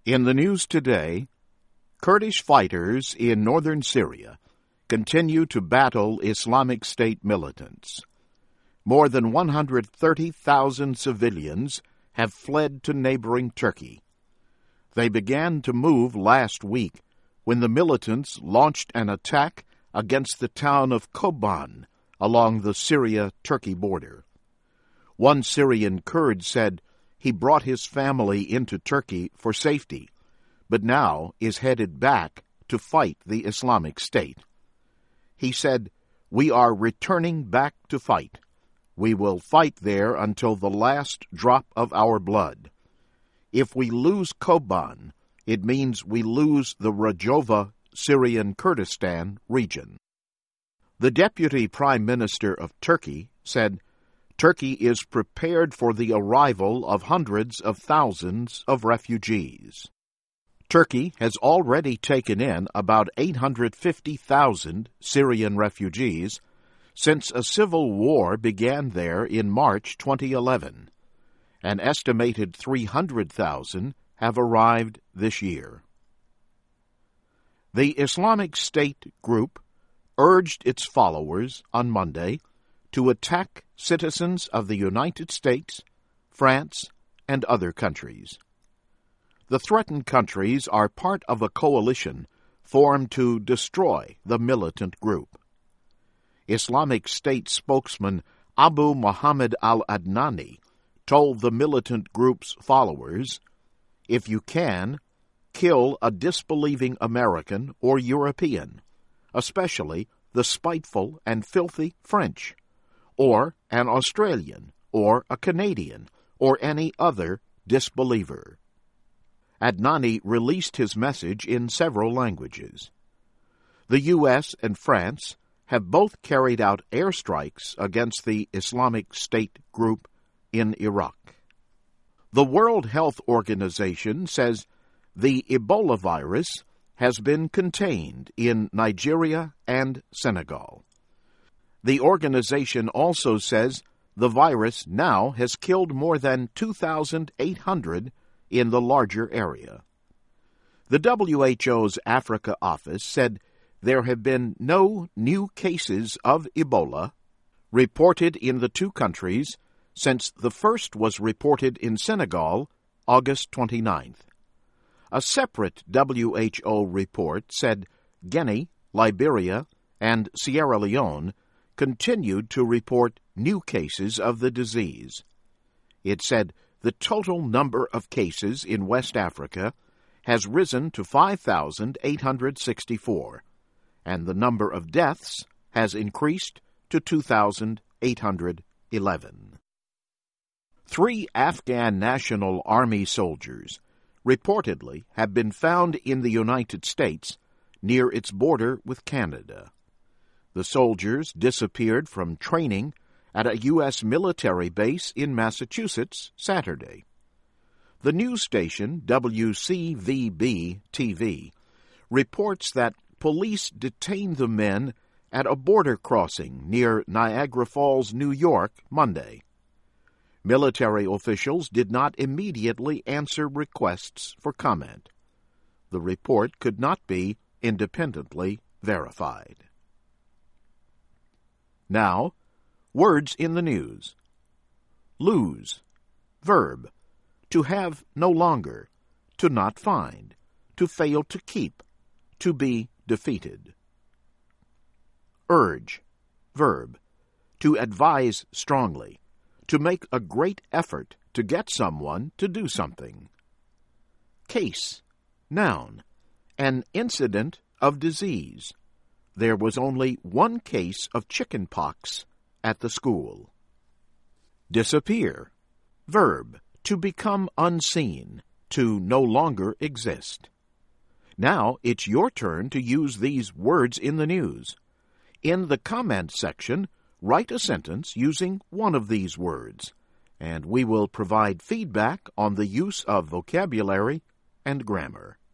In the news today, Kurdish fighters in northern Syria continue to battle Islamic State militants. More than 130,000 civilians have fled to neighboring Turkey. They began to move last week when the militants launched an attack against the town of Kobani along the Syria-Turkey border. One Syrian Kurd said he brought his family into Turkey for safety, but now is headed back to fight the Islamic State. He said, "We are returning back to fight. We will fight there until the last drop of our blood. If we lose Kobani, it means we lose the Rojava Syrian Kurdistan region." The Deputy Prime Minister of Turkey said, Turkey is prepared for the arrival of hundreds of thousands of refugees. Turkey has already taken in about 850,000 Syrian refugees since a civil war began there in March 2011. An estimated 300,000 have arrived this year. The Islamic State group urged its followers on Monday to attack citizens of the United States, France, and other countries. The threatened countries are part of a coalition formed to destroy the militant group. Islamic State spokesman Abu Muhammad al-Adnani told the militant group's followers, "If you can, kill a disbelieving American or European, especially the spiteful and filthy French, or an Australian, or a Canadian, or any other disbeliever." Adnani released his message in several languages. The U.S. and France have both carried out airstrikes against the Islamic State group in Iraq. The World Health Organization says the Ebola virus has been contained in Nigeria and Senegal. The organization also says the virus now has killed more than 2,800 in the larger area. The WHO's Africa office said there have been no new cases of Ebola reported in the two countries since the first was reported in Senegal August 29th. A separate WHO report said Guinea, Liberia, and Sierra Leone continued to report new cases of the disease. It said the total number of cases in West Africa has risen to 5,864, and the number of deaths has increased to 2,811. 3 Afghan National Army soldiers reportedly have been found in the United States near its border with Canada. The soldiers disappeared from training at a U.S. military base in Massachusetts Saturday. The news station WCVB-TV reports that police detained the men at a border crossing near Niagara Falls, New York, Monday. Military officials did not immediately answer requests for comment. The report could not be independently verified. Now, words in the news. Lose. Verb. To have no longer. To not find. To fail to keep. To be defeated. Urge. Verb. To advise strongly. To make a great effort to get someone to do something. Case. Noun. An incident of disease. There was only one case of chicken pox at the school. Disappear. Verb. To become unseen. To no longer exist. Now it's your turn to use these words in the news. In the comment section, write a sentence using one of these words, and we will provide feedback on the use of vocabulary and grammar.